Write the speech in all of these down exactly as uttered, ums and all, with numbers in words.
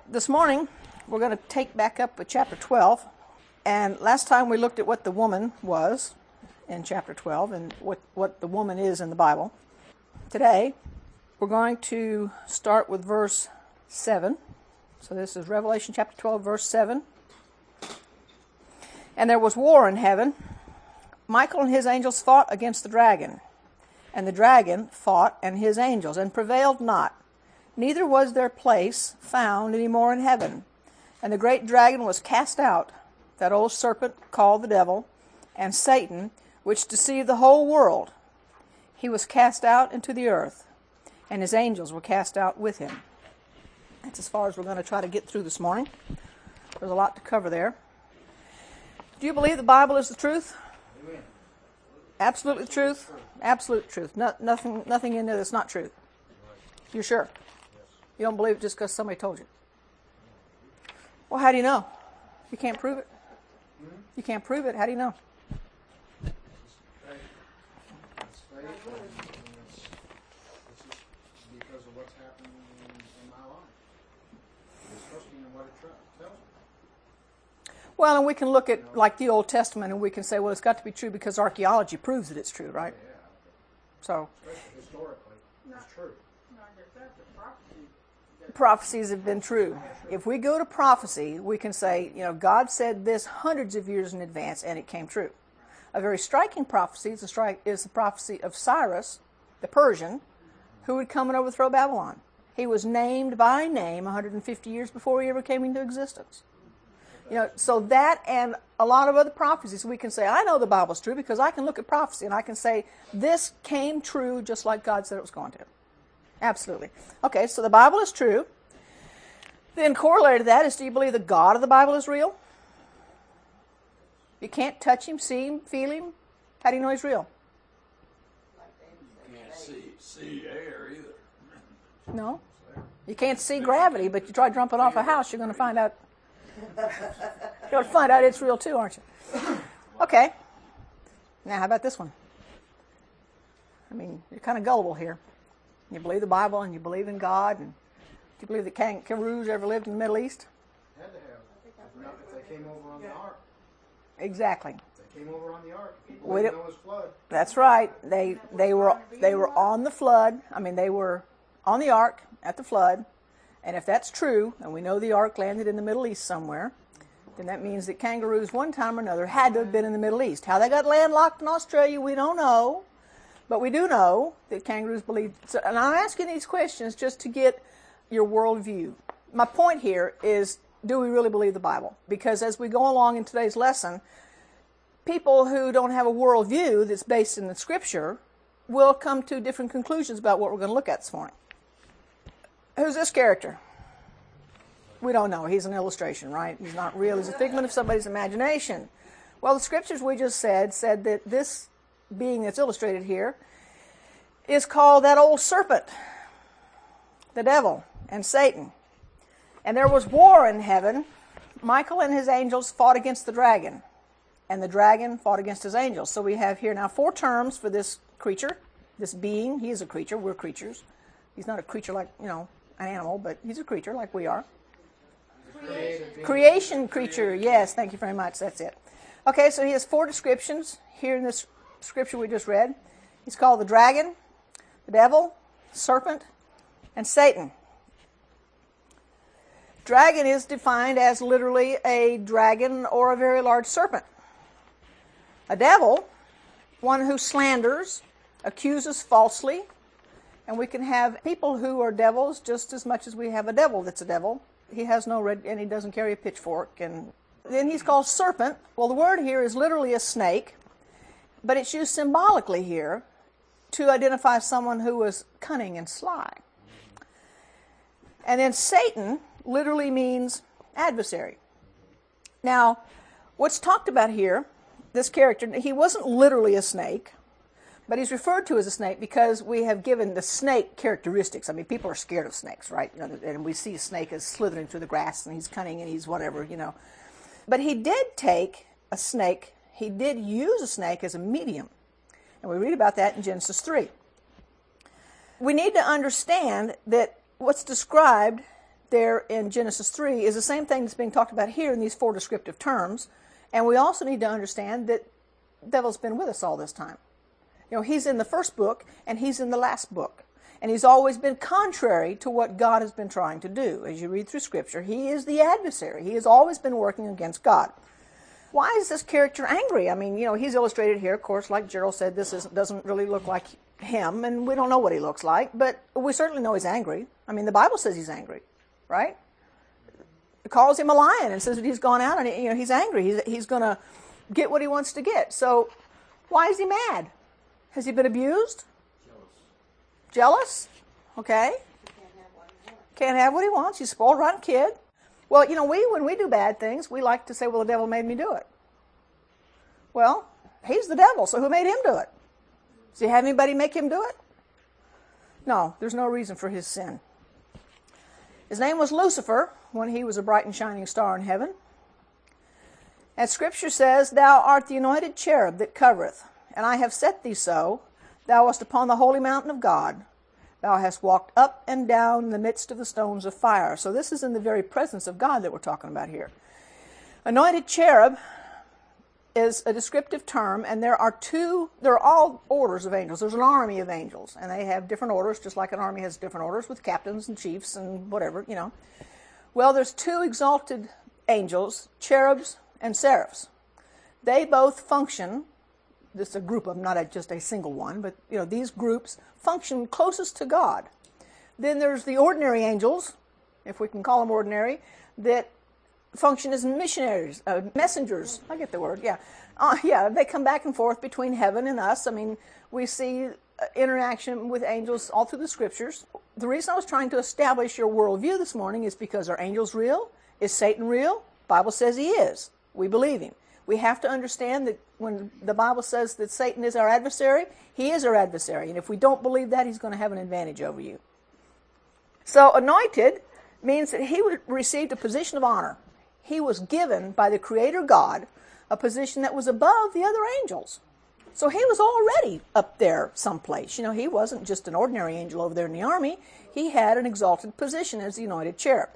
This morning, we're going to take back up with chapter twelve. And last time we looked at what the woman was in chapter twelve and what, what the woman is in the Bible. Today, we're going to start with verse seven. So this is Revelation chapter twelve, verse seven. And there was war in heaven. Michael and his angels fought against the dragon. And the dragon fought and his angels, and prevailed not. Neither was their place found any more in heaven. And the great dragon was cast out, that old serpent called the devil, and Satan, which deceived the whole world. He was cast out into the earth, and his angels were cast out with him. That's as far as we're going to try to get through this morning. There's a lot to cover there. Do you believe the Bible is the truth? Amen. Absolutely the truth? Absolute truth. No, nothing, nothing in there that's not true. You're sure? You don't believe it just because somebody told you? Well, how do you know? You can't prove it. You can't prove it. How do you know? It's faith. It's faith, and it's, it's just because of what's happening in, in my life. It's trusting in what it tra- tells me. Well, and we can look at, like, the Old Testament, and we can say, well, it's got to be true because archaeology proves that it's true, right? Yeah. So, Historically, it's true. prophecies have been true. If we go to prophecy, we can say, you know, God said this hundreds of years in advance, and it came true. A very striking prophecy is the, stri- is the prophecy of Cyrus, the Persian, who would come and overthrow Babylon. He was named by name one hundred fifty years before he ever came into existence. You know, so that and a lot of other prophecies, we can say, I know the Bible's true because I can look at prophecy and I can say, this came true just like God said it was going to. Absolutely. Okay, so the Bible is true. Then corollary to that is, do you believe the God of the Bible is real? You can't touch him, see him, feel him. How do you know he's real? You can't see, see air either. No. You can't see gravity, but you try jumping off a house, you're going to find out. You're going to find out it's real too, aren't you? Okay. Now, how about this one? I mean, you're kind of gullible here. You believe the Bible and you believe in God, and do you believe that kangaroos ever lived in the Middle East? Had to have. If not, if they came over on the ark. Exactly. If they came over on the ark. People We didn't don't- know it was flood. That's right. They they were they were on the flood. I mean, they were on the ark at the flood. And if that's true, and we know the ark landed in the Middle East somewhere, then that means that kangaroos, one time or another, had to have been in the Middle East. How they got landlocked in Australia, we don't know. But we do know that kangaroos believe. So, and I'm asking these questions just to get your worldview. My point here is, do we really believe the Bible? Because as we go along in today's lesson, people who don't have a worldview that's based in the Scripture will come to different conclusions about what we're going to look at this morning. Who's this character? We don't know. He's an illustration, right? He's not real. He's a figment of somebody's imagination. Well, the Scriptures we just said said that this being that's illustrated here is called that old serpent, the devil, and Satan. And there was war in heaven. Michael and his angels fought against the dragon, and the dragon fought against his angels. So we have here now four terms for this creature, this being. He is a creature. We're creatures. He's not a creature like, you know, an animal, but he's a creature like we are. Creation. Creation creature. Yes, thank you very much. That's it. Okay, so he has four descriptions here in this scripture we just read. He's called the dragon, the devil, serpent, and Satan. Dragon is defined as literally a dragon or a very large serpent. A devil, one who slanders, accuses falsely, and we can have people who are devils just as much as we have a devil that's a devil. He has no red, and he doesn't carry a pitchfork. And then he's called serpent. Well, the word here is literally a snake, but it's used symbolically here to identify someone who was cunning and sly. And then Satan literally means adversary. Now, what's talked about here, this character, he wasn't literally a snake, but he's referred to as a snake because we have given the snake characteristics. I mean, people are scared of snakes, right? You know, and we see a snake as slithering through the grass, and he's cunning, and he's whatever, you know. But he did take a snake, he did use a snake as a medium. And we read about that in Genesis three. We need to understand that what's described there in Genesis three is the same thing that's being talked about here in these four descriptive terms. And we also need to understand that the devil's been with us all this time. You know, he's in the first book and he's in the last book. And he's always been contrary to what God has been trying to do. As you read through Scripture, he is the adversary. He has always been working against God. Why is this character angry? I mean, you know, he's illustrated here, of course, like Gerald said, this is, doesn't really look like him, and we don't know what he looks like, but we certainly know he's angry. I mean, the Bible says he's angry, right? It calls him a lion and says that he's gone out and, you know, he's angry. He's, he's going to get what he wants to get. So why is he mad? Has he been abused? Jealous? Okay. Can't have what he wants. He's a spoiled, rotten kid. Well, you know, we when we do bad things, we like to say, well, the devil made me do it. Well, he's the devil, so who made him do it? Does he have anybody make him do it? No, there's no reason for his sin. His name was Lucifer when he was a bright and shining star in heaven. And Scripture says, thou art the anointed cherub that covereth, and I have set thee so. Thou wast upon the holy mountain of God. Thou hast walked up and down in the midst of the stones of fire. So this is in the very presence of God that we're talking about here. Anointed cherub is a descriptive term, and there are two, there are all orders of angels. There's an army of angels, and they have different orders, just like an army has different orders with captains and chiefs and whatever, you know. Well, there's two exalted angels, cherubs and seraphs. They both function. This is a group of them, not a, just a single one, but you know these groups function closest to God. Then there's the ordinary angels, if we can call them ordinary, that function as missionaries, uh, messengers. I get the word, yeah. Uh, yeah, they come back and forth between heaven and us. I mean, we see uh, interaction with angels all through the Scriptures. The reason I was trying to establish your worldview this morning is because are angels real? Is Satan real? The Bible says he is. We believe him. We have to understand that when the Bible says that Satan is our adversary, he is our adversary. And if we don't believe that, he's going to have an advantage over you. So anointed means that he received a position of honor. He was given by the Creator God a position that was above the other angels. So he was already up there someplace. You know, he wasn't just an ordinary angel over there in the army. He had an exalted position as the anointed cherub.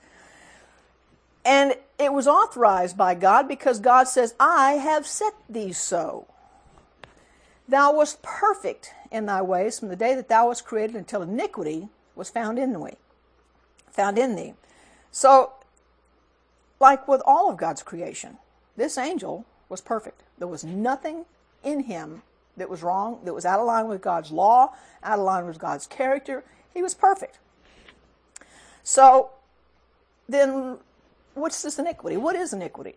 And it was authorized by God because God says, I have set thee so. Thou wast perfect in thy ways from the day that thou wast created until iniquity was found in thee. Found in thee. So, like with all of God's creation, this angel was perfect. There was nothing in him that was wrong, that was out of line with God's law, out of line with God's character. He was perfect. So, then what's this iniquity? What is iniquity?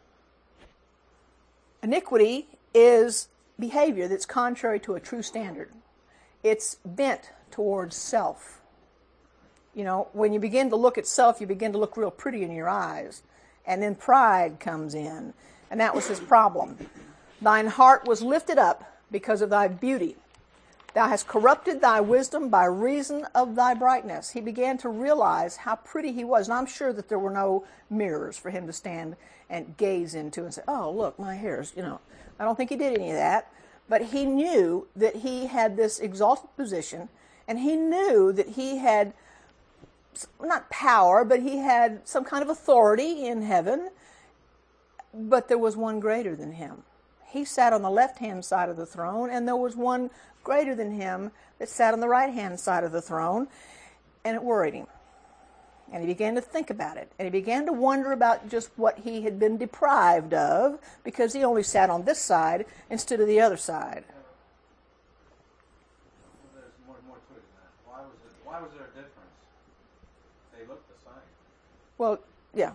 Iniquity is behavior that's contrary to a true standard. It's bent towards self. You know, when you begin to look at self, you begin to look real pretty in your eyes. And then pride comes in. And that was his problem. Thine heart was lifted up because of thy beauty. Thou hast corrupted thy wisdom by reason of thy brightness. He began to realize how pretty he was. And I'm sure that there were no mirrors for him to stand and gaze into and say, oh, look, my hair's, you know. I don't think he did any of that. But he knew that he had this exalted position, and he knew that he had, not power, but he had some kind of authority in heaven, but there was one greater than him. He sat on the left-hand side of the throne, and there was one greater than him that sat on the right-hand side of the throne, and it worried him. And he began to think about it, and he began to wonder about just what he had been deprived of because he only sat on this side instead of the other side. Well, there's more, more to it than that. Why was it? Why was there a difference? They looked the same. Well, yeah.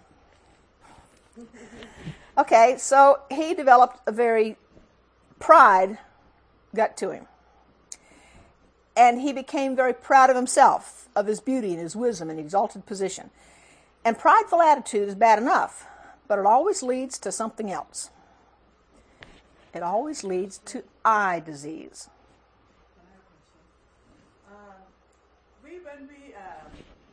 Okay, so he developed a very pride got to him. And he became very proud of himself, of his beauty and his wisdom and exalted position. And prideful attitude is bad enough, but it always leads to something else. It always leads to eye disease. Uh, we, when we um,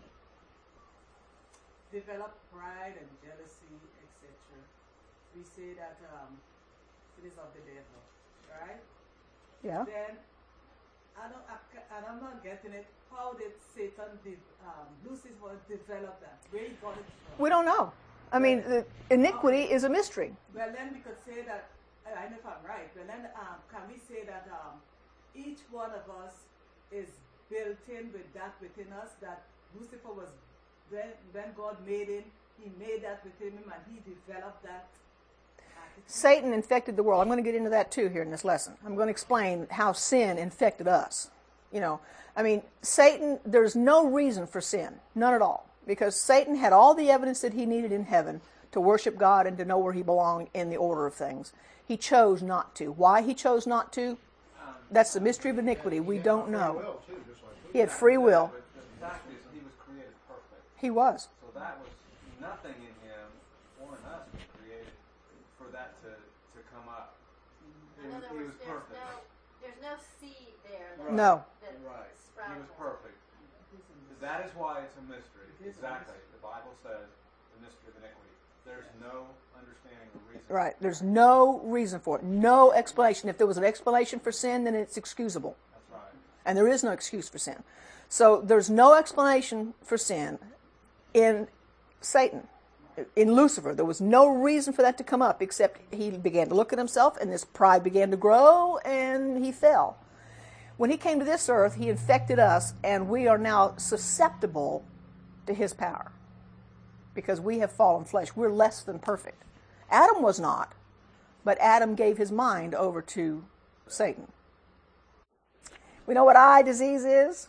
develop pride and jealousy, et cetera, we say that um, it is of the devil, right? Yeah. Then I don't, I, ca- and I'm not getting it. How did Satan, de- um, Lucifer, develop that? Where he got it from? We don't know. I mean, the iniquity is a mystery. Well, then we could say that, I I know if I'm right, but then um, can we say that um, each one of us is built in with that within us, that Lucifer was, when, when God made him, he made that within him and he developed that attitude? Satan infected the world. I'm going to get into that too here in this lesson. I'm going to explain how sin infected us. You know, I mean, Satan, there's no reason for sin, none at all, because Satan had all the evidence that he needed in heaven to worship God and to know where he belonged in the order of things. He chose not to. Why he chose not to? That's the mystery of iniquity. We don't know. Will, too, just like we He had free will. But the fact is, he was created perfect. He was. So that was nothing in him or in us was created for that to, to come up. He In was, other he words, was there's perfect. no, there's no seed there that, No. that Right. He sprouted. was perfect. That is why it's a mystery. Exactly. The Bible says the mystery of iniquity. There's no understanding or reason. Right. There's no reason for it. No explanation. If there was an explanation for sin, then it's excusable. That's right. And there is no excuse for sin. So there's no explanation for sin in Satan, in Lucifer. There was no reason for that to come up except he began to look at himself and this pride began to grow and he fell. When he came to this earth, he infected us and we are now susceptible to his power because we have fallen flesh. We're less than perfect. Adam was not, but Adam gave his mind over to Satan. We know what eye disease is?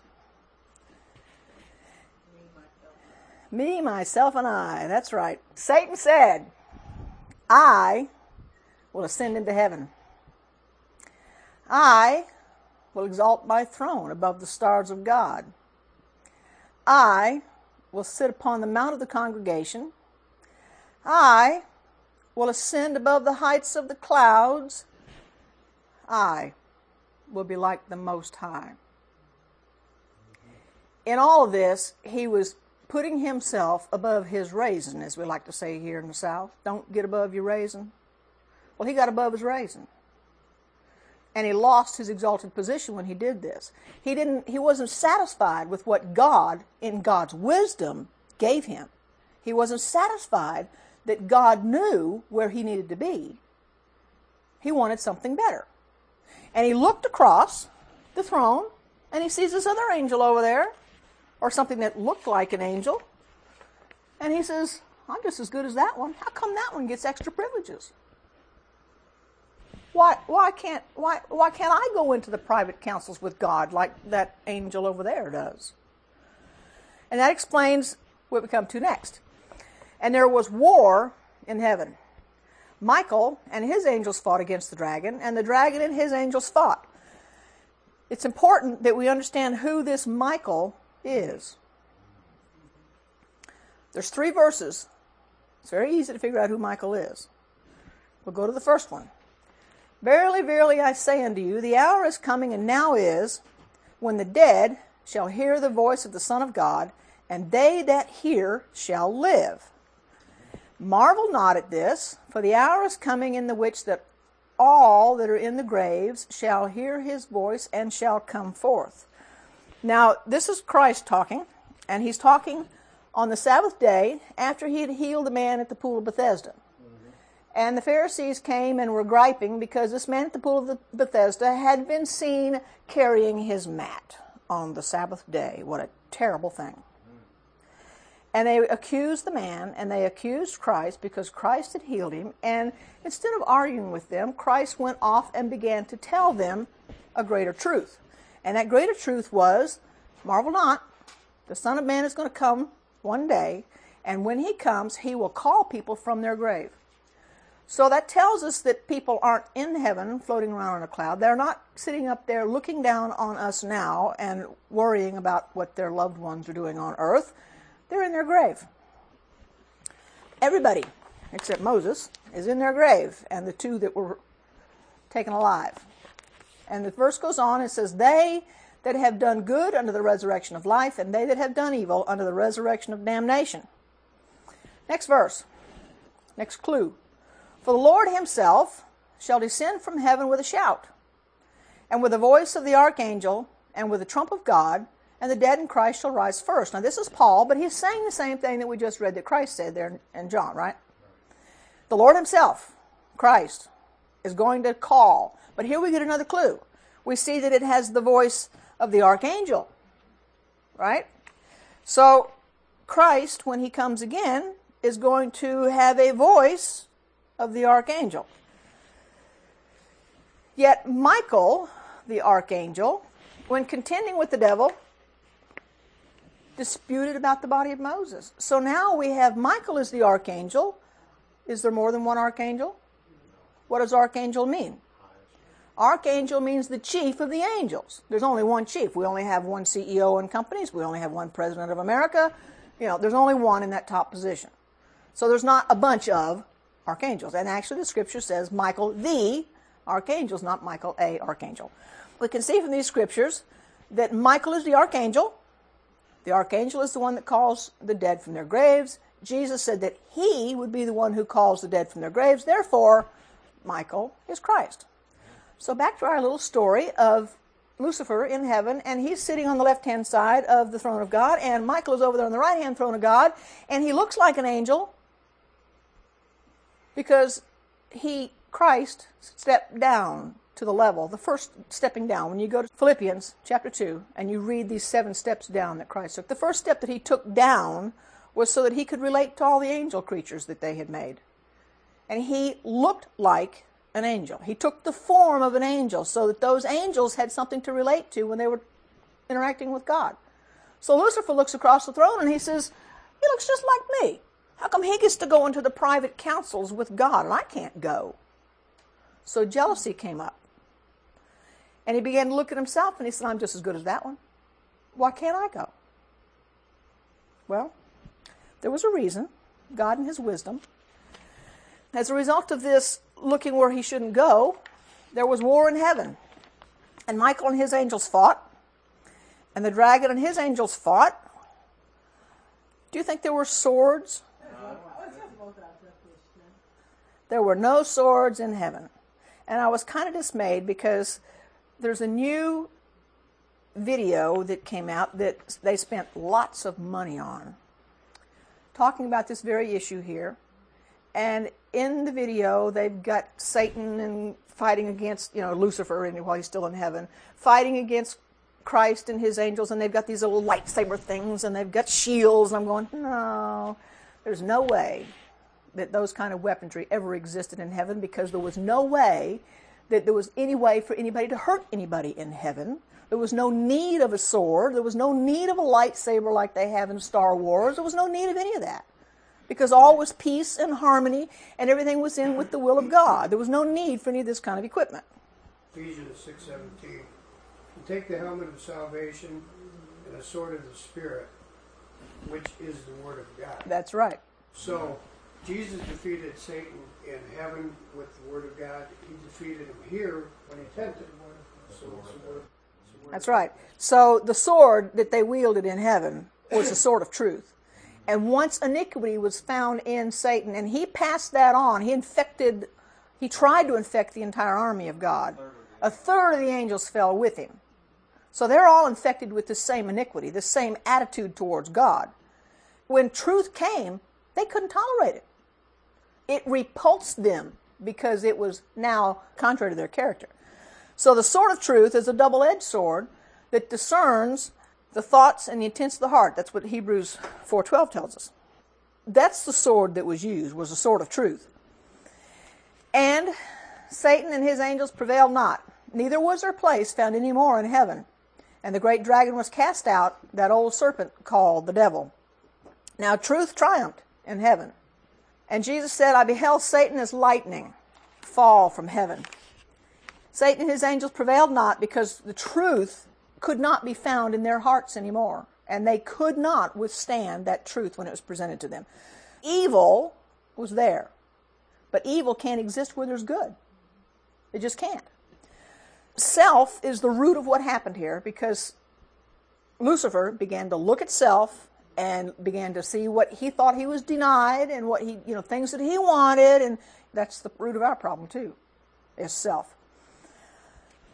Me, myself, and I. That's right. Satan said, I will ascend into heaven. I will exalt my throne above the stars of God. I will sit upon the mount of the congregation. I will ascend above the heights of the clouds. I will be like the Most High. In all of this, he was putting himself above his raisin, as we like to say here in the South. Don't get above your raisin. Well, he got above his raisin. And he lost his exalted position when he did this. He didn't. He wasn't satisfied with what God, in God's wisdom, gave him. He wasn't satisfied that God knew where he needed to be. He wanted something better. And he looked across the throne, and he sees this other angel over there, or something that looked like an angel. And he says, I'm just as good as that one. How come that one gets extra privileges? Why, why can't why why can't I go into the private councils with God like that angel over there does? And that explains what we come to next. And there was war in heaven. Michael and his angels fought against the dragon, and the dragon and his angels fought. It's important that we understand who this Michael is. There's three verses. It's very easy to figure out who Michael is. We'll go to the first one. Verily, verily, I say unto you, the hour is coming, and now is, when the dead shall hear the voice of the Son of God, and they that hear shall live. Marvel not at this, for the hour is coming in the which that all that are in the graves shall hear his voice and shall come forth. Now, this is Christ talking, and he's talking on the Sabbath day after he had healed the man at the pool of Bethesda. And the Pharisees came and were griping because this man at the pool of Bethesda had been seen carrying his mat on the Sabbath day. What a terrible thing. And they accused the man, and they accused Christ because Christ had healed him. And instead of arguing with them, Christ went off and began to tell them a greater truth. And that greater truth was, marvel not, the Son of Man is going to come one day, and when he comes, he will call people from their grave. So that tells us that people aren't in heaven floating around in a cloud. They're not sitting up there looking down on us now and worrying about what their loved ones are doing on earth. They're in their grave. Everybody, except Moses, is in their grave, and the two that were taken alive. And the verse goes on and says, they that have done good unto the resurrection of life, and they that have done evil unto the resurrection of damnation. Next verse. Next clue. For the Lord himself shall descend from heaven with a shout, and with the voice of the archangel, and with the trump of God, and the dead in Christ shall rise first. Now this is Paul, but he's saying the same thing that we just read that Christ said there in John, right? The Lord himself, Christ, is going to call. But here we get another clue. We see that it has the voice of the archangel, right? So Christ, when he comes again, is going to have a voice of the archangel. Yet Michael, the archangel, when contending with the devil, disputed about the body of Moses. So now we have Michael as the archangel. Is there more than one archangel? What does archangel mean? Archangel means the chief of the angels. There's only one chief. We only have one C E O in companies. We only have one president of America. You know, there's only one in that top position. So there's not a bunch of archangels. And actually the scripture says Michael the archangel, not Michael a archangel. We can see from these scriptures that Michael is the archangel. The archangel is the one that calls the dead from their graves. Jesus said that he would be the one who calls the dead from their graves. Therefore, Michael is Christ. So back to our little story of Lucifer in heaven, and he's sitting on the left-hand side of the throne of God, and Michael is over there on the right-hand throne of God, and he looks like an angel because he, Christ, stepped down to the level, the first stepping down. When you go to Philippians chapter two and you read these seven steps down that Christ took, the first step that he took down was so that he could relate to all the angel creatures that they had made. And he looked like an angel. He took the form of an angel so that those angels had something to relate to when they were interacting with God. So Lucifer looks across the throne and he says, he looks just like me. How come he gets to go into the private councils with God and I can't go? So jealousy came up. And he began to look at himself and he said, I'm just as good as that one. Why can't I go? Well, there was a reason. God in his wisdom. As a result of this looking where he shouldn't go, there was war in heaven. And Michael and his angels fought. And the dragon and his angels fought. Do you think there were swords? There were no swords in heaven. And I was kind of dismayed because there's a new video that came out that they spent lots of money on, talking about this very issue here. And in the video, they've got Satan and fighting against, you know, Lucifer, and while he's still in heaven, fighting against Christ and his angels, and they've got these little lightsaber things, and they've got shields, and I'm going, no, there's no way that those kind of weaponry ever existed in heaven, because there was no way that there was any way for anybody to hurt anybody in heaven. There was no need of a sword. There was no need of a lightsaber like they have in Star Wars. There was no need of any of that, because all was peace and harmony, and everything was in with the will of God. There was no need for any of this kind of equipment. Ephesians six seventeen. You take the helmet of salvation and the sword of the Spirit, which is the Word of God. That's right. So, Jesus defeated Satan in heaven with the Word of God. He defeated him here when he tempted him. So it's the word, it's the word That's right. So the sword that they wielded in heaven was the sword of truth. And once iniquity was found in Satan, and he passed that on, he infected, he tried to infect the entire army of God. A third of the angels fell with him. So they're all infected with the same iniquity, the same attitude towards God. When truth came, they couldn't tolerate it. It repulsed them because it was now contrary to their character. So the sword of truth is a double-edged sword that discerns the thoughts and the intents of the heart. That's what Hebrews four twelve tells us. That's the sword that was used, was the sword of truth. And Satan and his angels prevailed not. Neither was their place found any more in heaven. And the great dragon was cast out, that old serpent called the devil. Now truth triumphed in heaven. And Jesus said, I beheld Satan as lightning fall from heaven. Satan and his angels prevailed not, because the truth could not be found in their hearts anymore. And they could not withstand that truth when it was presented to them. Evil was there. But evil can't exist where there's good. It just can't. Self is the root of what happened here, because Lucifer began to look at self and began to see what he thought he was denied and what he, you know, things that he wanted, and that's the root of our problem too, is self.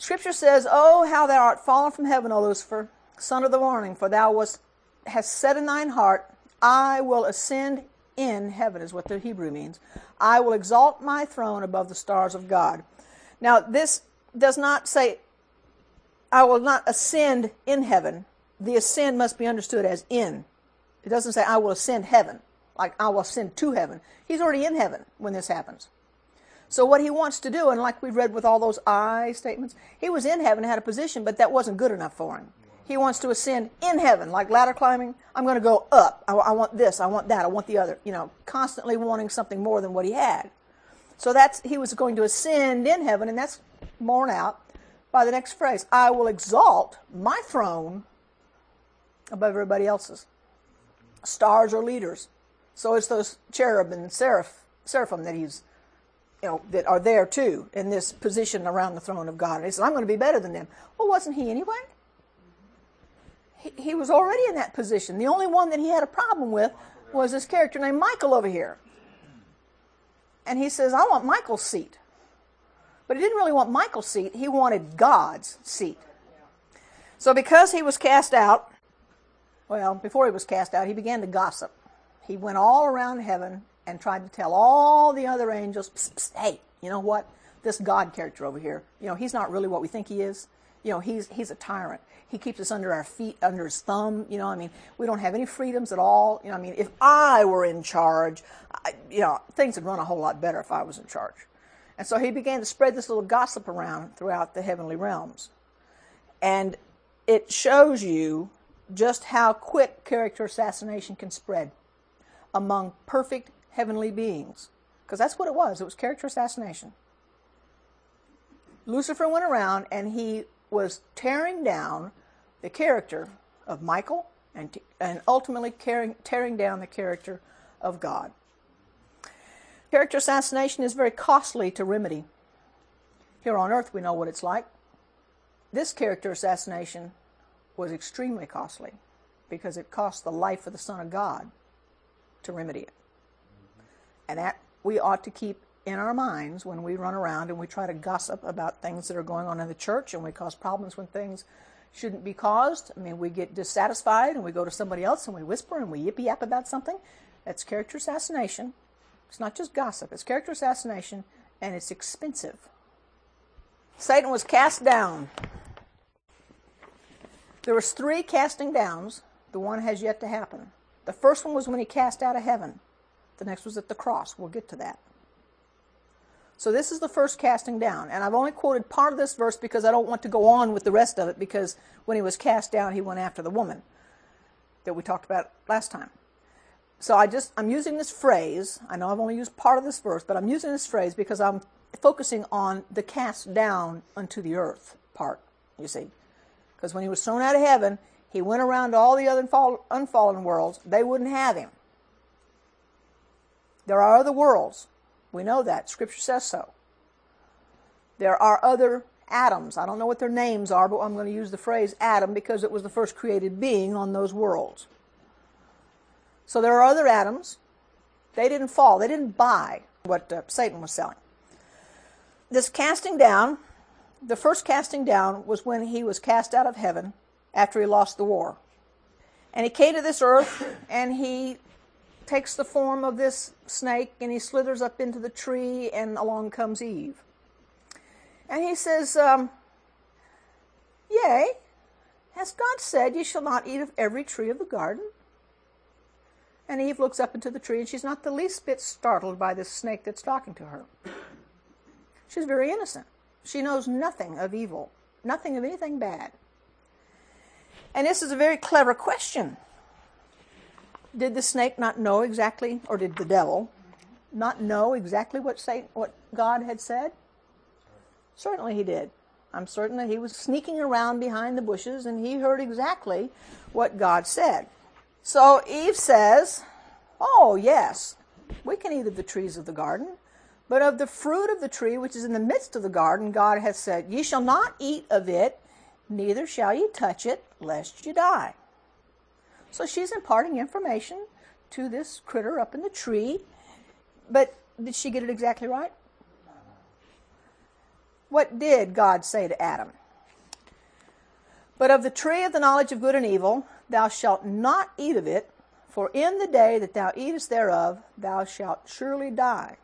Scripture says, "Oh, how thou art fallen from heaven, O Lucifer, son of the morning, for thou wast, hast said in thine heart, I will ascend in heaven," is what the Hebrew means. "I will exalt my throne above the stars of God." Now, this does not say, I will not ascend in heaven. The ascend must be understood as in. It doesn't say, I will ascend heaven, like I will ascend to heaven. He's already in heaven when this happens. So what he wants to do, and like we read with all those I statements, he was in heaven, had a position, but that wasn't good enough for him. He wants to ascend in heaven, like ladder climbing. I'm going to go up. I, I want this, I want that, I want the other. You know, constantly wanting something more than what he had. So that's, he was going to ascend in heaven, and that's borne out by the next phrase. I will exalt my throne above everybody else's. Stars are leaders. So it's those cherub and seraph, seraphim that he's, you know, that are there too in this position around the throne of God. And he says, I'm going to be better than them. Well, wasn't he anyway? He, he was already in that position. The only one that he had a problem with was this character named Michael over here. And he says, I want Michael's seat. But he didn't really want Michael's seat. He wanted God's seat. So because he was cast out, well, before he was cast out, he began to gossip. He went all around heaven and tried to tell all the other angels, psst, psst, hey, you know what? This God character over here, you know, he's not really what we think he is. You know, he's he's a tyrant. He keeps us under our feet, under his thumb. You know, I mean, we don't have any freedoms at all. You know, I mean, if I were in charge, I, you know, things would run a whole lot better if I was in charge. And so he began to spread this little gossip around throughout the heavenly realms. And it shows you just how quick character assassination can spread among perfect heavenly beings. Because that's what it was. It was character assassination. Lucifer went around and he was tearing down the character of Michael and, t- and ultimately tearing, tearing down the character of God. Character assassination is very costly to remedy. Here on earth we know what it's like. This character assassination was extremely costly because it cost the life of the Son of God to remedy it. And that we ought to keep in our minds when we run around and we try to gossip about things that are going on in the church, and we cause problems when things shouldn't be caused. I mean, we get dissatisfied and we go to somebody else and we whisper and we yippy-yap about something. That's character assassination. It's not just gossip. It's character assassination, and it's expensive. Satan was cast down. There was three casting downs. The one has yet to happen. The first one was when he cast out of heaven. The next was at the cross. We'll get to that. So this is the first casting down. And I've only quoted part of this verse because I don't want to go on with the rest of it, because when he was cast down, he went after the woman that we talked about last time. So I just, I'm using this phrase. I know I've only used part of this verse, but I'm using this phrase because I'm focusing on the cast down unto the earth part, you see. Because when he was thrown out of heaven, he went around to all the other unfallen worlds. They wouldn't have him. There are other worlds. We know that. Scripture says so. There are other atoms. I don't know what their names are, but I'm going to use the phrase Adam because it was the first created being on those worlds. So there are other atoms. They didn't fall. They didn't buy what uh, Satan was selling. This casting down, the first casting down was when he was cast out of heaven after he lost the war. And he came to this earth and he takes the form of this snake and he slithers up into the tree, and along comes Eve. And he says, um, Yea, has God said, ye shall not eat of every tree of the garden? And Eve looks up into the tree, and she's not the least bit startled by this snake that's talking to her. She's very innocent. She knows nothing of evil, nothing of anything bad. And this is a very clever question. Did the snake not know exactly, or did the devil not know exactly what Satan, what God had said? Certainly he did. I'm certain that he was sneaking around behind the bushes, and he heard exactly what God said. So Eve says, oh, yes, we can eat of the trees of the garden, but of the fruit of the tree which is in the midst of the garden, God hath said, ye shall not eat of it, neither shall ye touch it, lest ye die. So she's imparting information to this critter up in the tree, but did she get it exactly right? what did God say to Adam? But of the tree of the knowledge of good and evil, thou shalt not eat of it, for in the day that thou eatest thereof, thou shalt surely die.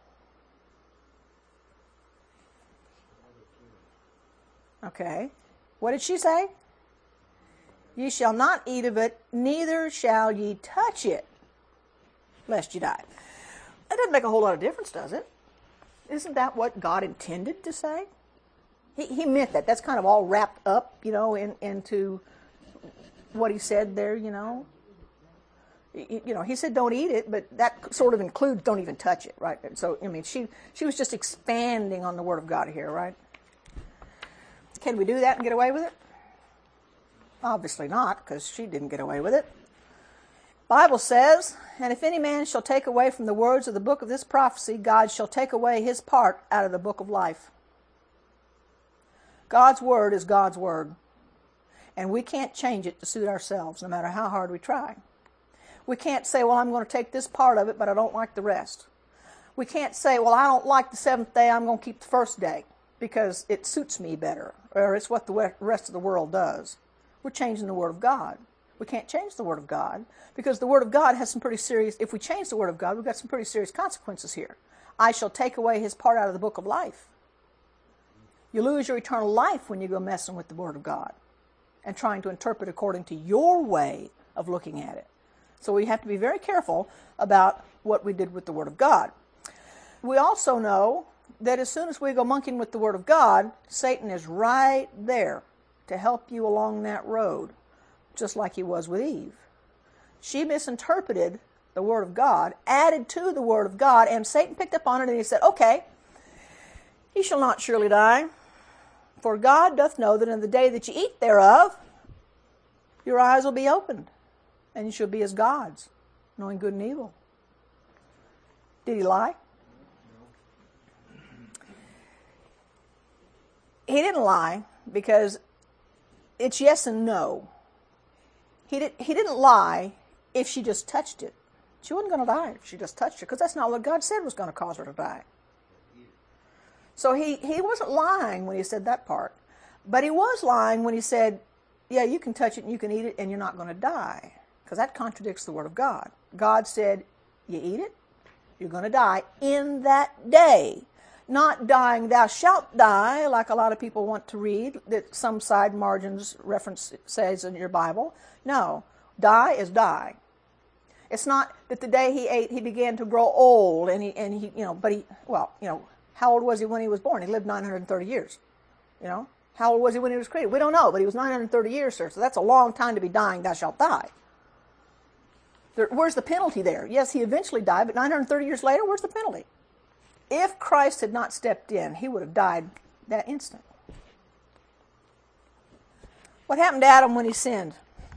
Okay. What did she say? Ye shall not eat of it, neither shall ye touch it, lest ye die. That doesn't make a whole lot of difference, does it? Isn't that what God intended to say? He, he meant that. That's kind of all wrapped up, you know, in, into what he said there, you know. You, you know, he said don't eat it, but that sort of includes don't even touch it, right? So, I mean, she, she was just expanding on the Word of God here, right? Can we do that and get away with it? Obviously not, because she didn't get away with it. Bible says, and if any man shall take away from the words of the book of this prophecy, God shall take away his part out of the book of life. God's word is God's word. And we can't change it to suit ourselves, no matter how hard we try. We can't say, well, I'm going to take this part of it, but I don't like the rest. We can't say, well, I don't like the seventh day, I'm going to keep the first day, because it suits me better, or it's what the rest of the world does. We're changing the Word of God. We can't change the Word of God, because the Word of God has some pretty serious, if we change the Word of God, we've got some pretty serious consequences here. I shall take away his part out of the book of life. You lose your eternal life when you go messing with the Word of God and trying to interpret according to your way of looking at it. So we have to be very careful about what we did with the Word of God. We also know that as soon as we go monkeying with the Word of God, Satan is right there to help you along that road, just like he was with Eve. She misinterpreted the Word of God, added to the Word of God, and Satan picked up on it and he said, okay, ye shall not surely die, for God doth know that in the day that ye eat thereof, your eyes will be opened, and you shall be as gods, knowing good and evil. Did he lie? He didn't lie, because it's yes and no. He, did, he didn't lie if she just touched it. She wasn't going to die if she just touched it, because that's not what God said was going to cause her to die. So he, he wasn't lying when he said that part. But he was lying when he said, yeah, you can touch it and you can eat it and you're not going to die. Because that contradicts the Word of God. God said, you eat it, you're going to die in that day. Not dying, thou shalt die, like a lot of people want to read, that some side margins reference says in your Bible. No, die is die. It's not that the day he ate, he began to grow old, and he, and he, you know, but he, well, you know, how old was he when he was born? He lived nine hundred thirty years, you know. How old was he when he was created? We don't know, but he was nine hundred thirty years, sir, so that's a long time to be dying, thou shalt die. There, where's the penalty there? Yes, he eventually died, but nine hundred thirty years later, where's the penalty? If Christ had not stepped in, he would have died that instant. What happened to Adam when he sinned?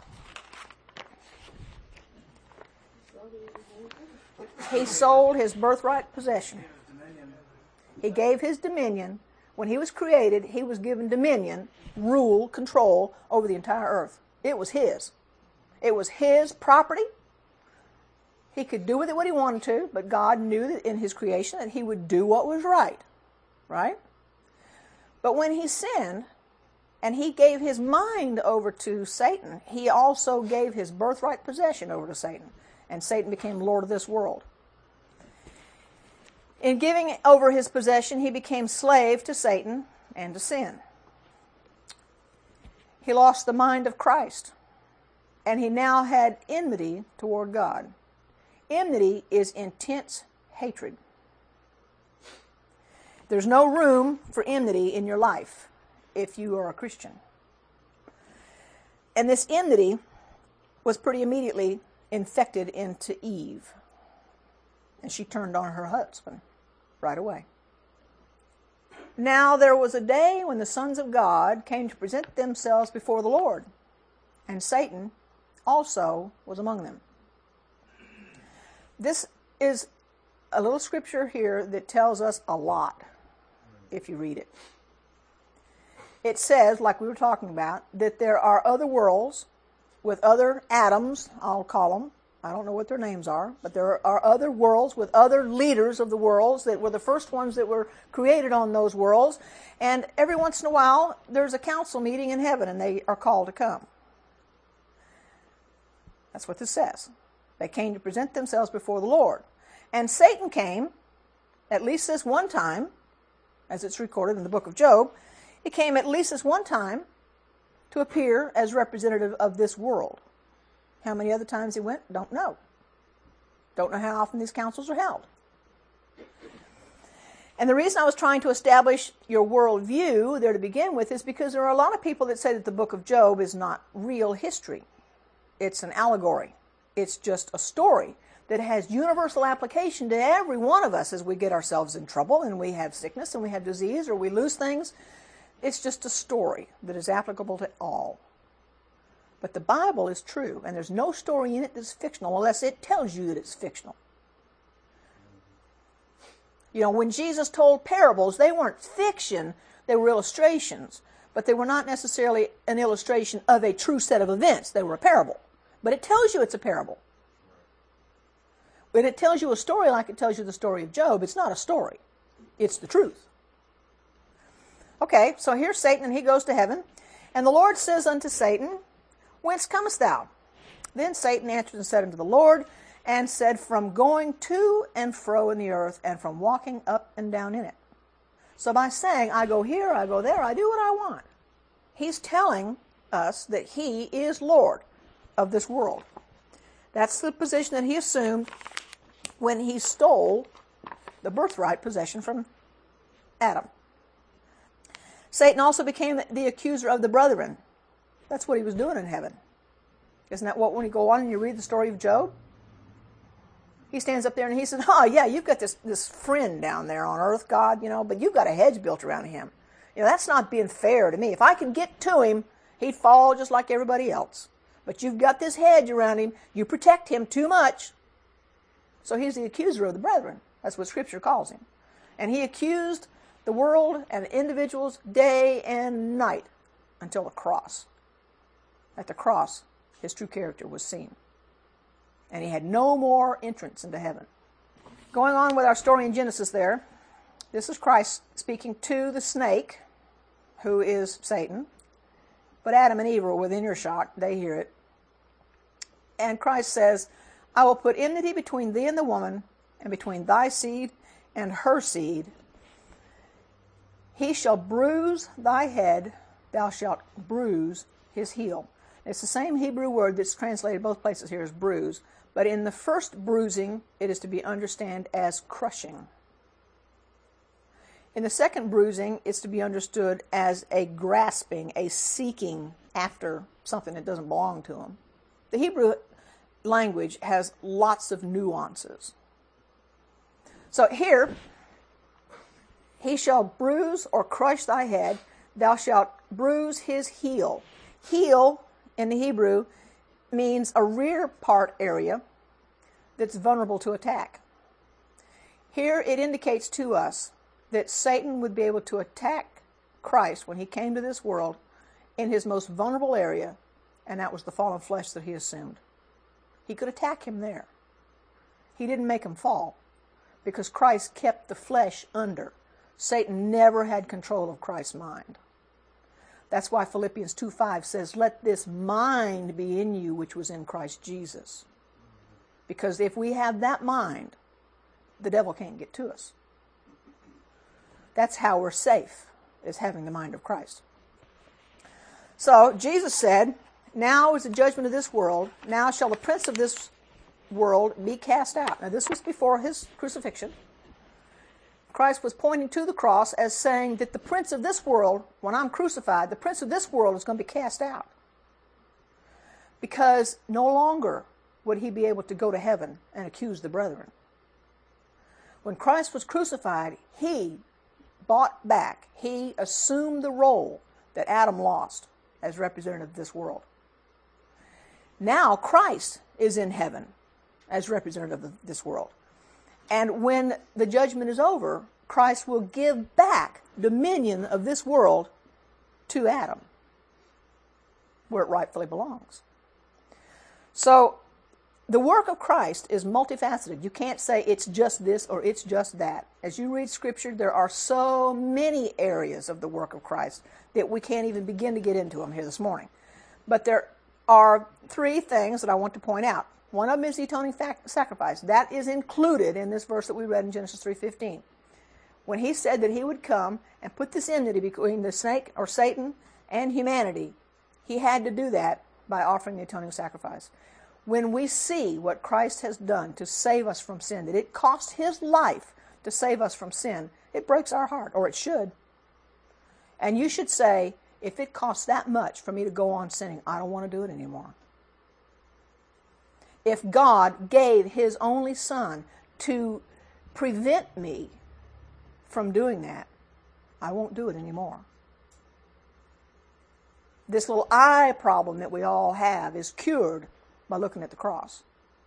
He sold his birthright possession. He gave his dominion. When he was created, he was given dominion, rule, control over the entire earth. It was his. It was his property. He could do with it what he wanted to, but God knew that in his creation that he would do what was right. Right? But when he sinned, and he gave his mind over to Satan, he also gave his birthright possession over to Satan. And Satan became Lord of this world. In giving over his possession, he became slave to Satan and to sin. He lost the mind of Christ, and he now had enmity toward God. Enmity is intense hatred. There's no room for enmity in your life if you are a Christian. And this enmity was pretty immediately infected into Eve. And she turned on her husband right away. Now there was a day when the sons of God came to present themselves before the Lord, and Satan also was among them. This is a little scripture here that tells us a lot if you read it. It says, like we were talking about, that there are other worlds with other Adams, I'll call them, I don't know what their names are, but there are other worlds with other leaders of the worlds that were the first ones that were created on those worlds. And every once in a while, there's a council meeting in heaven, and they are called to come. That's what this says. They came to present themselves before the Lord. And Satan came, at least this one time, as it's recorded in the book of Job, he came at least this one time to appear as representative of this world. How many other times he went? Don't know. Don't know how often these councils are held. And the reason I was trying to establish your worldview there to begin with is because there are a lot of people that say that the book of Job is not real history. It's an allegory. It's just a story that has universal application to every one of us as we get ourselves in trouble and we have sickness and we have disease or we lose things. It's just a story that is applicable to all. But the Bible is true, and there's no story in it that's fictional unless it tells you that it's fictional. You know, when Jesus told parables, they weren't fiction, they were illustrations, but they were not necessarily an illustration of a true set of events. They were a parable. But it tells you it's a parable. When it tells you a story like it tells you the story of Job, it's not a story. It's the truth. Okay, so here's Satan, and he goes to heaven. And the Lord says unto Satan, Whence comest thou? Then Satan answered and said unto the Lord, and said, From going to and fro in the earth, and from walking up and down in it. So by saying, I go here, I go there, I do what I want, he's telling us that he is Lord of this world. That's the position that he assumed when he stole the birthright possession from Adam. Satan also became the accuser of the brethren. That's what he was doing in heaven. Isn't that what, when you go on and you read the story of Job? He stands up there and he says, oh, yeah, you've got this, this friend down there on earth, God, you know, but you've got a hedge built around him. You know, that's not being fair to me. If I could get to him, he'd fall just like everybody else. But you've got this hedge around him. You protect him too much. So he's the accuser of the brethren. That's what Scripture calls him. And he accused the world and individuals day and night until the cross. At the cross, his true character was seen. And he had no more entrance into heaven. Going on with our story in Genesis there, this is Christ speaking to the snake, who is Satan. But Adam and Eve are within earshot. They hear it. And Christ says, I will put enmity between thee and the woman, and between thy seed and her seed. He shall bruise thy head, thou shalt bruise his heel. It's the same Hebrew word that's translated both places here as bruise, but in the first bruising, it is to be understood as crushing. In the second bruising, it's to be understood as a grasping, a seeking after something that doesn't belong to him. The Hebrew language has lots of nuances. So here, he shall bruise or crush thy head, thou shalt bruise his heel. Heel in the Hebrew means a rear part area that's vulnerable to attack. Here it indicates to us that Satan would be able to attack Christ when he came to this world in his most vulnerable area, and that was the fallen flesh that he assumed. He could attack him there. He didn't make him fall because Christ kept the flesh under. Satan never had control of Christ's mind. That's why Philippians two five says, let this mind be in you which was in Christ Jesus. Because if we have that mind, the devil can't get to us. That's how we're safe, is having the mind of Christ. So Jesus said, now is the judgment of this world. Now shall the prince of this world be cast out. Now this was before his crucifixion. Christ was pointing to the cross as saying that the prince of this world, when I'm crucified, the prince of this world is going to be cast out. Because no longer would he be able to go to heaven and accuse the brethren. When Christ was crucified, he bought back, he assumed the role that Adam lost as representative of this world. Now Christ is in heaven as representative of this world. And when the judgment is over, Christ will give back dominion of this world to Adam, where it rightfully belongs. So the work of Christ is multifaceted. You can't say it's just this or it's just that. As you read Scripture, there are so many areas of the work of Christ that we can't even begin to get into them here this morning. But there are three things that I want to point out. One of them is the atoning fac- sacrifice. That is included in this verse that we read in Genesis three fifteen. When he said that he would come and put this enmity between the snake or Satan and humanity, he had to do that by offering the atoning sacrifice. When we see what Christ has done to save us from sin, that it cost his life to save us from sin, it breaks our heart, or it should. And you should say, if it costs that much for me to go on sinning, I don't want to do it anymore. If God gave his only Son to prevent me from doing that, I won't do it anymore. This little eye problem that we all have is cured by looking at the cross.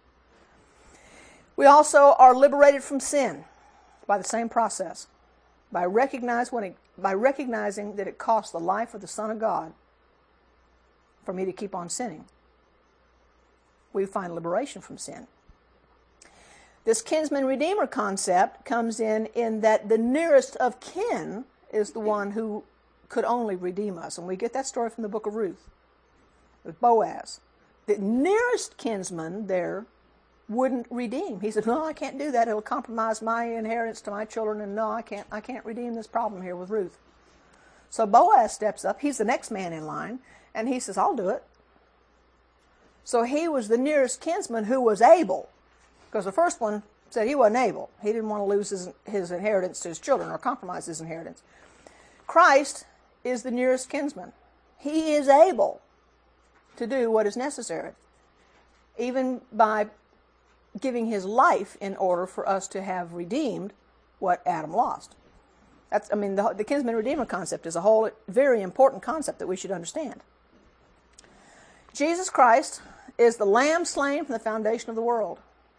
We also are liberated from sin by the same process, by, recognize when it, by recognizing that it costs the life of the Son of God for me to keep on sinning. We find liberation from sin. This kinsman-redeemer concept comes in in that the nearest of kin is the one who could only redeem us. And we get that story from the book of Ruth with Boaz. The nearest kinsman there wouldn't redeem. He said, no, I can't do that. It'll compromise my inheritance to my children, and no, I can't, I can't redeem this problem here with Ruth. So Boaz steps up. He's the next man in line, and he says, I'll do it. So he was the nearest kinsman who was able, because the first one said he wasn't able. He didn't want to lose his, his inheritance to his children or compromise his inheritance. Christ is the nearest kinsman. He is able to do what is necessary, even by giving his life in order for us to have redeemed what Adam lost. That's, I mean, the, the kinsman-redeemer concept is a whole very important concept that we should understand. Jesus Christ is the Lamb slain from the foundation of the world.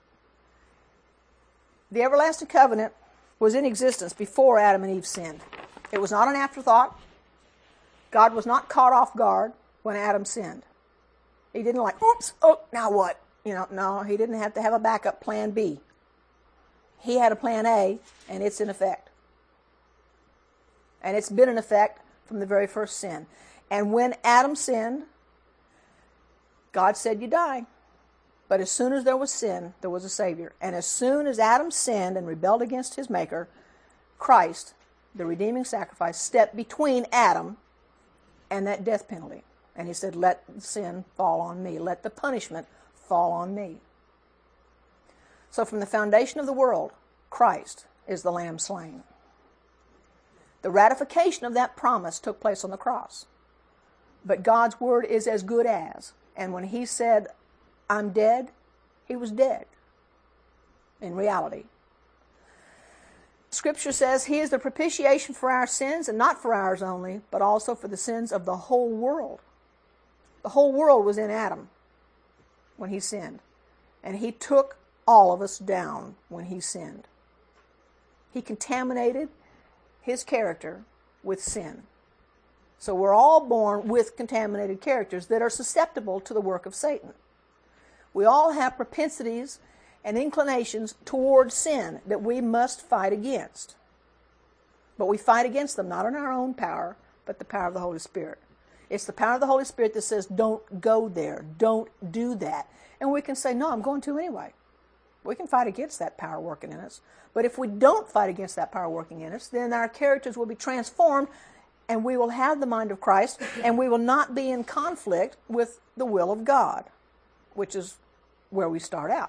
The everlasting covenant was in existence before Adam and Eve sinned. It was not an afterthought. God was not caught off guard when Adam sinned. He didn't like, oops, oh, now what? You know, no, he didn't have to have a backup plan B. He had a plan A, and it's in effect. And it's been in effect from the very first sin. And when Adam sinned, God said, you die. But as soon as there was sin, there was a Savior. And as soon as Adam sinned and rebelled against his Maker, Christ, the redeeming sacrifice, stepped between Adam and that death penalty. And he said, let sin fall on me. Let the punishment fall on me. So from the foundation of the world, Christ is the Lamb slain. The ratification of that promise took place on the cross. But God's word is as good as. And when he said, I'm dead, he was dead in reality. Scripture says he is the propitiation for our sins, and not for ours only, but also for the sins of the whole world. The whole world was in Adam when he sinned. And he took all of us down when he sinned. He contaminated his character with sin. So we're all born with contaminated characters that are susceptible to the work of Satan. We all have propensities and inclinations towards sin that we must fight against. But we fight against them not in our own power, but the power of the Holy Spirit. It's the power of the Holy Spirit that says, don't go there, don't do that. And we can say, no, I'm going to anyway. We can fight against that power working in us. But if we don't fight against that power working in us, then our characters will be transformed, and we will have the mind of Christ, and we will not be in conflict with the will of God, which is where we start out.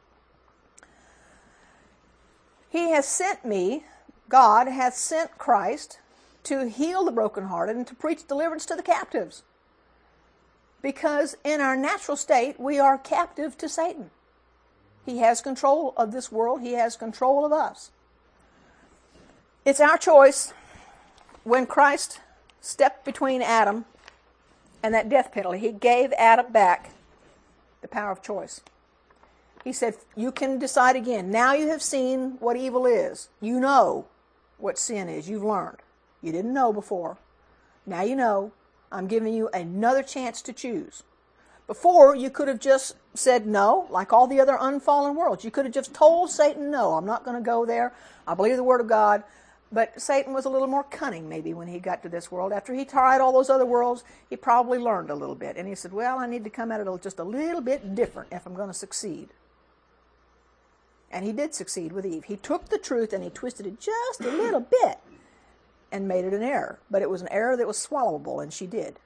He has sent me, God hath sent Christ to heal the brokenhearted and to preach deliverance to the captives. Because in our natural state, we are captive to Satan. He has control of this world. He has control of us. It's our choice. When Christ stepped between Adam and that death penalty, he gave Adam back the power of choice. He said, you can decide again. Now you have seen what evil is. You know what sin is. You've learned. You didn't know before. Now you know. I'm giving you another chance to choose. Before, you could have just said no, like all the other unfallen worlds. You could have just told Satan, no, I'm not going to go there. I believe the Word of God. But Satan was a little more cunning maybe when he got to this world. After he tried all those other worlds, he probably learned a little bit. And he said, well, I need to come at it just a little bit different if I'm going to succeed. And he did succeed with Eve. He took the truth and he twisted it just a little bit and made it an error. But it was an error that was swallowable, and she did.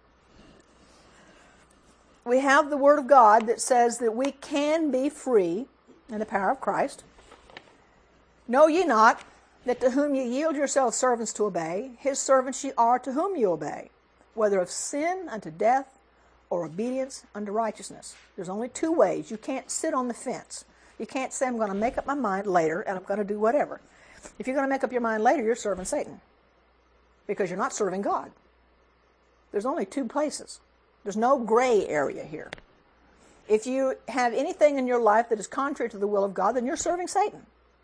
We have the Word of God that says that we can be free in the power of Christ. Know ye not that to whom ye yield yourselves servants to obey, his servants ye are to whom you obey, whether of sin unto death or obedience unto righteousness. There's only two ways. You can't sit on the fence. You can't say, I'm going to make up my mind later and I'm going to do whatever. If you're going to make up your mind later, you're serving Satan, because you're not serving God. There's only two places. There's no gray area here. If you have anything in your life that is contrary to the will of God, then you're serving Satan.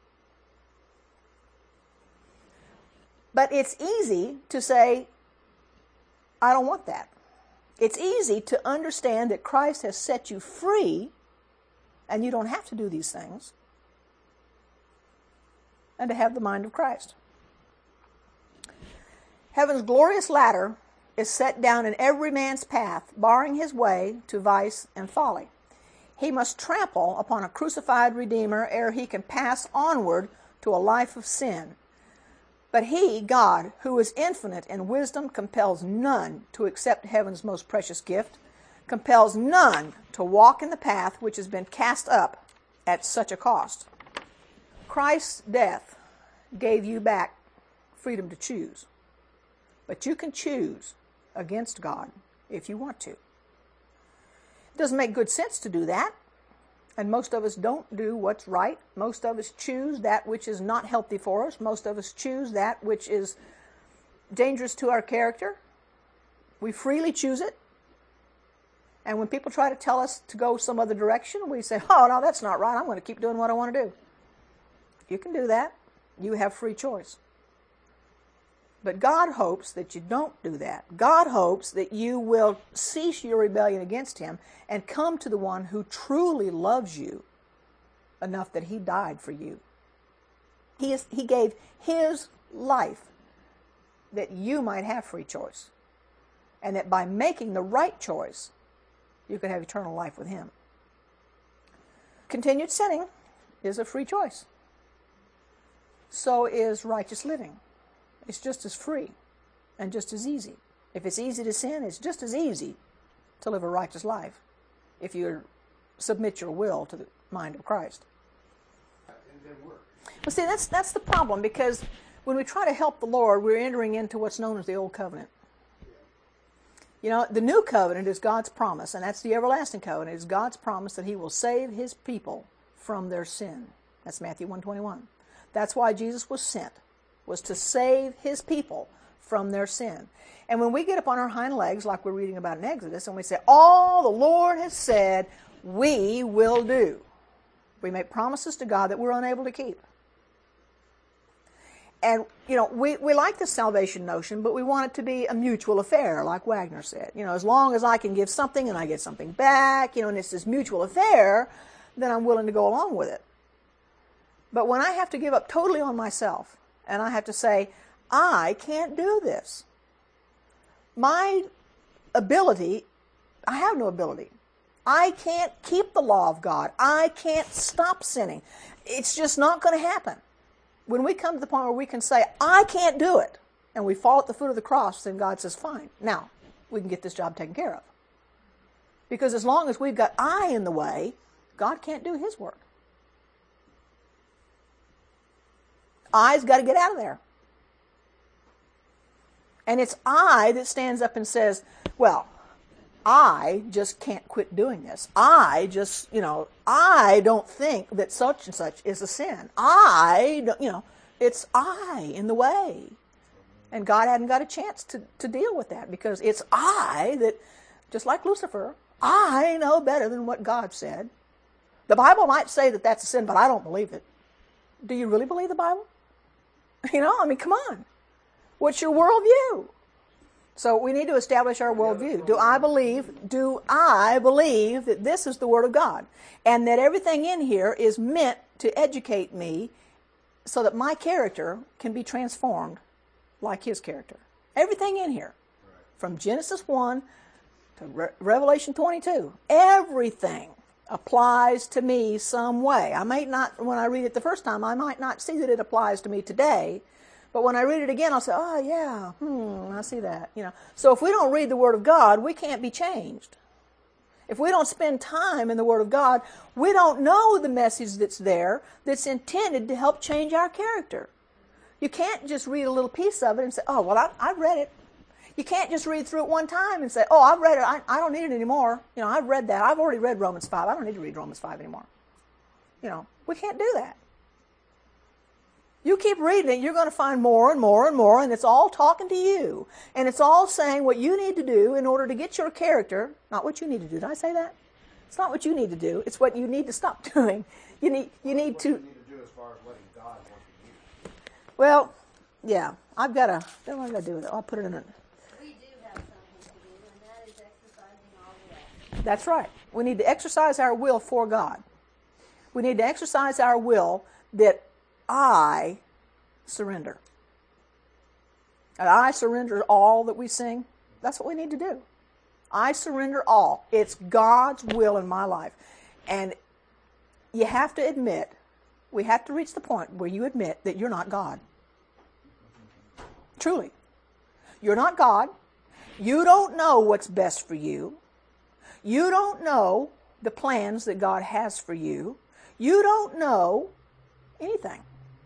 But it's easy to say, I don't want that. It's easy to understand that Christ has set you free and you don't have to do these things, and to have the mind of Christ. Heaven's glorious ladder is set down in every man's path, barring his way to vice and folly. He must trample upon a crucified Redeemer ere he can pass onward to a life of sin. But he, God, who is infinite in wisdom, compels none to accept heaven's most precious gift, compels none to walk in the path which has been cast up at such a cost. Christ's death gave you back freedom to choose. But you can choose against God if you want to. It doesn't make good sense to do that. And most of us don't do what's right. Most of us choose that which is not healthy for us. Most of us choose that which is dangerous to our character. We freely choose it. And when people try to tell us to go some other direction, we say, oh, no, that's not right. I'm going to keep doing what I want to do. You can do that. You have free choice. But God hopes that you don't do that. God hopes that you will cease your rebellion against Him and come to the one who truly loves you enough that He died for you. He, is, he gave His life that you might have free choice. And that by making the right choice, you could have eternal life with Him. Continued sinning is a free choice. So is righteous living. It's just as free and just as easy. If it's easy to sin, it's just as easy to live a righteous life if you submit your will to the mind of Christ. Well, see, that's that's the problem, because when we try to help the Lord, we're entering into what's known as the Old Covenant. You know, the New Covenant is God's promise, and that's the everlasting covenant. It's God's promise that He will save His people from their sin. That's Matthew one twenty-one. That's why Jesus was sent, was to save His people from their sin. And when we get up on our hind legs, like we're reading about in Exodus, and we say, all the Lord has said, we will do. We make promises to God that we're unable to keep. And, you know, we, we like the salvation notion, but we want it to be a mutual affair, like Wagner said. You know, as long as I can give something and I get something back, you know, and it's this mutual affair, then I'm willing to go along with it. But when I have to give up totally on myself, and I have to say, I can't do this. My ability, I have no ability. I can't keep the law of God. I can't stop sinning. It's just not going to happen. When we come to the point where we can say, I can't do it, and we fall at the foot of the cross, then God says, fine, now we can get this job taken care of. Because as long as we've got I in the way, God can't do His work. I's got to get out of there. And it's I that stands up and says, well, I just can't quit doing this. I just, you know, I don't think that such and such is a sin. I, don't, you know, it's I in the way. And God hadn't got a chance to, to deal with that, because it's I that, just like Lucifer, I know better than what God said. The Bible might say that that's a sin, but I don't believe it. Do you really believe the Bible? You know, I mean, come on. What's your worldview? So we need to establish our worldview. Do I believe, do I believe that this is the Word of God? And that everything in here is meant to educate me so that my character can be transformed like His character. Everything in here. From Genesis one to Re- Revelation twenty-two. Everything applies to me some way. I may not, when I read it the first time, I might not see that it applies to me today. But when I read it again, I'll say, oh, yeah, hmm, I see that. You know. So if we don't read the Word of God, we can't be changed. If we don't spend time in the Word of God, we don't know the message that's there that's intended to help change our character. You can't just read a little piece of it and say, oh, well, I, I read it. You can't just read through it one time and say, oh, I've read it. I, I don't need it anymore. You know, I've read that. I've already read Romans five. I don't need to read Romans five anymore. You know, we can't do that. You keep reading it, you're going to find more and more and more, and it's all talking to you. And it's all saying what you need to do in order to get your character, not what you need to do. Did I say that? It's not what you need to do. It's what you need to stop doing. You need you need what to... you need to do as far as letting God work in you. Well, yeah, I've got to... What am I going to do with it? I'll put it in a... We do have something to do, and that is exercising our will. That's right. We need to exercise our will for God. We need to exercise our will that I surrender. And I surrender all that we sing. That's what we need to do. I surrender all. It's God's will in my life. And you have to admit, we have to reach the point where you admit that you're not God. Truly. You're not God. You don't know what's best for you. You don't know the plans that God has for you. You don't know anything.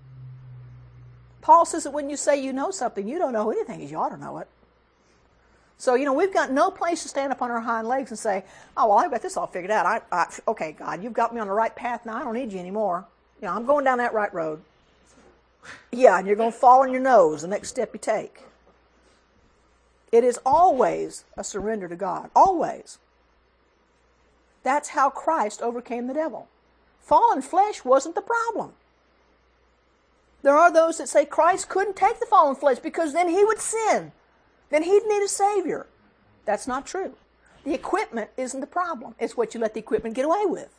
Paul says that when you say you know something, you don't know anything, as you ought to know it. So, you know, we've got no place to stand up on our hind legs and say, oh, well, I've got this all figured out. I, I, okay, God, you've got me on the right path now. I don't need you anymore. You know, I'm going down that right road. Yeah, and you're going to fall on your nose the next step you take. It is always a surrender to God. Always. That's how Christ overcame the devil. Fallen flesh wasn't the problem. There are those that say Christ couldn't take the fallen flesh because then he would sin. Then he'd need a Savior. That's not true. The equipment isn't the problem. It's what you let the equipment get away with.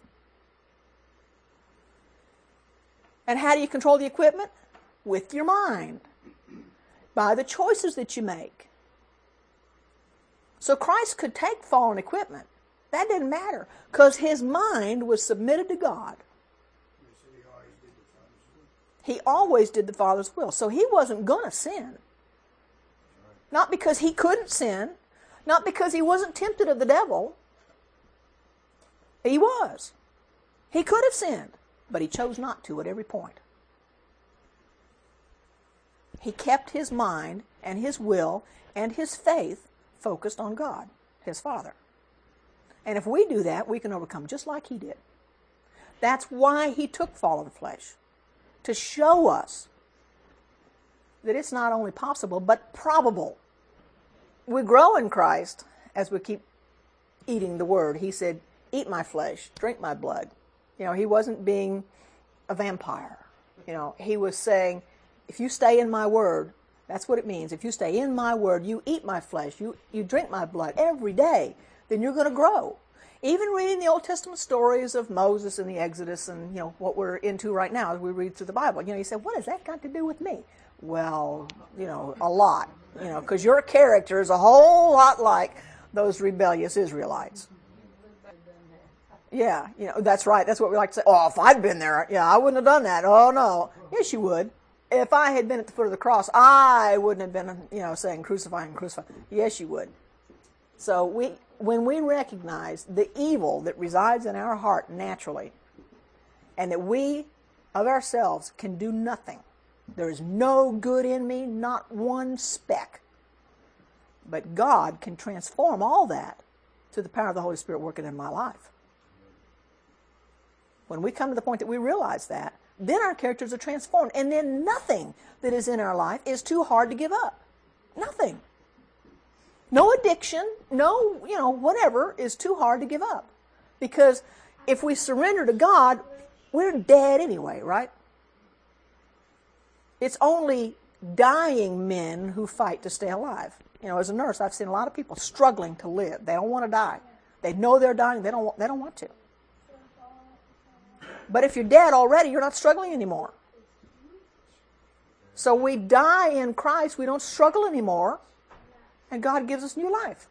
And how do you control the equipment? With your mind. By the choices that you make. So Christ could take fallen equipment. That didn't matter because his mind was submitted to God. He always did the Father's will. So he wasn't going to sin. Not because he couldn't sin. Not because he wasn't tempted of the devil. He was. He could have sinned, but he chose not to at every point. He kept his mind and his will and his faith focused on God, his Father. And if we do that, we can overcome just like he did. That's why he took fallen flesh. To show us that it's not only possible, but probable. We grow in Christ as we keep eating the Word. He said, eat my flesh, drink my blood. You know, he wasn't being a vampire. You know, he was saying, if you stay in my Word, that's what it means. If you stay in my Word, you eat my flesh, you, you drink my blood every day, then you're going to grow. Even reading the Old Testament stories of Moses and the Exodus and, you know, what we're into right now as we read through the Bible. You know, you say, what has that got to do with me? Well, you know, a lot. You know, because your character is a whole lot like those rebellious Israelites. Yeah, you know, that's right. That's what we like to say. Oh, if I'd been there, yeah, I wouldn't have done that. Oh, no. Yes, you would. If I had been at the foot of the cross, I wouldn't have been, you know, saying crucify and crucify. Yes, you would. So we, when we recognize the evil that resides in our heart naturally, and that we of ourselves can do nothing, there is no good in me, not one speck. But God can transform all that through the power of the Holy Spirit working in my life. When we come to the point that we realize that, then our characters are transformed. And then nothing that is in our life is too hard to give up. Nothing. No addiction, no, you know, whatever is too hard to give up. Because if we surrender to God, we're dead anyway, right? It's only dying men who fight to stay alive. You know, as a nurse, I've seen a lot of people struggling to live. They don't want to die. They know they're dying. They don't. They don't want to. But if you're dead already, you're not struggling anymore. So we die in Christ. We don't struggle anymore, and God gives us new life.